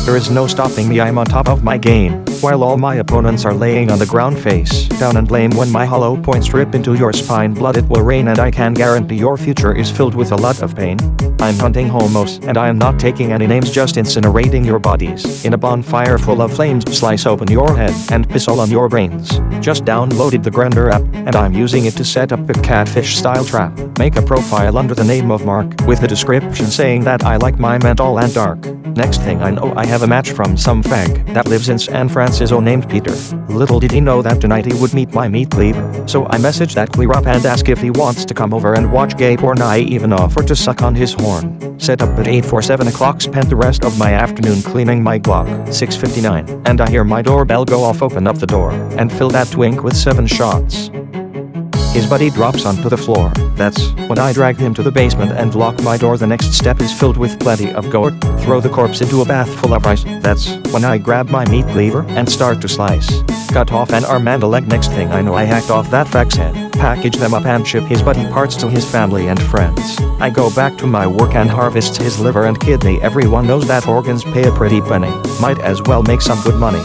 There is no stopping me, I'm on top of my game, while all my opponents are laying on the ground face down and lame. When my hollow points rip into your spine, blood it will rain, and I can guarantee your future is filled with a lot of pain. I'm hunting homos, and I am not taking any names, just incinerating your bodies in a bonfire full of flames. Slice open your head and piss all on your brains. Just downloaded the Grindr app, and I'm using it to set up a catfish style trap. Make a profile under the name of Mark, with the description saying that I like my mental and dark. Next thing I know, I have a match from some fag that lives in San Francisco named Peter. Little did he know that tonight he would meet my meat cleaver. So I message that clear up and ask if he wants to come over and watch gay porn. I even offer to suck on his horn. Set up at 8 for 7 o'clock. Spent the rest of my afternoon cleaning my Glock. 6:59, and I hear my doorbell go off. Open up the door and fill that twink with 7 shots. His buddy drops onto the floor. That's when I drag him to the basement and lock my door. The next step is filled with plenty of gourd. Throw the corpse into a bath full of rice. That's when I grab my meat cleaver and start to slice. Cut off an arm and a leg. Next thing I know, I hacked off that fag's head, package them up and ship his body parts to his family and friends. I go back to my work and harvest his liver and kidney. Everyone knows that organs pay a pretty penny. Might as well make some good money.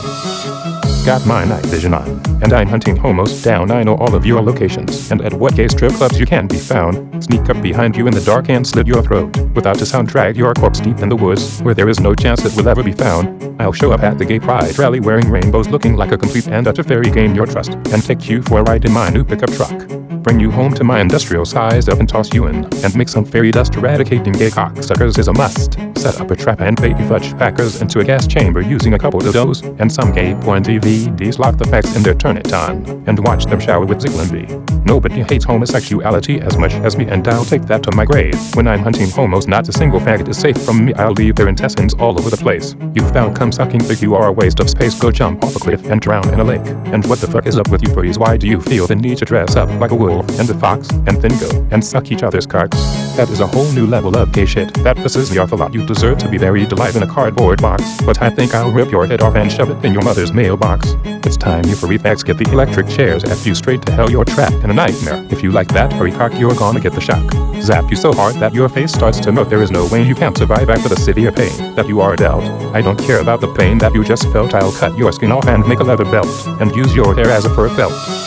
Got my night vision on, and I'm hunting homos down. I know all of your locations, and at what gay strip clubs you can be found. Sneak up behind you in the dark and slit your throat. Without a sound, drag your corpse deep in the woods, where there is no chance it will ever be found. I'll show up at the gay pride rally wearing rainbows, looking like a complete and utter fairy. Gain your trust, and take you for a ride in my new pickup truck. Bring you home to my industrial size up and toss you in, and make some fairy dust. Eradicating gay cocksuckers is a must. Set up a trap and baby fudge packers into a gas chamber using a couple of dildos and some gay porn DVDs. Lock the fags in there, turn it on, and watch them shower with Ziglinby. Nobody hates homosexuality as much as me, and I'll take that to my grave. When I'm hunting homos, not a single faggot is safe from me. I'll leave their intestines all over the place. You found cum sucking pig, you are a waste of space. Go jump off a cliff and drown in a lake. And what the fuck is up with you furries? Why do you feel the need to dress up like a wolf and a fox and then go and suck each other's cocks? That is a whole new level of gay shit. That pisses me off a lot. You deserve to be buried alive in a cardboard box, but I think I'll rip your head off and shove it in your mother's mailbox. It's time you furry fags get the electric chairs. F you straight to hell, you're trapped in a nightmare. If you like that furry cock, you're gonna get the shock. Zap you so hard that your face starts to melt. There is no way you can survive after the severe pain that you are dealt. I don't care about the pain that you just felt. I'll cut your skin off and make a leather belt, and use your hair as a fur felt.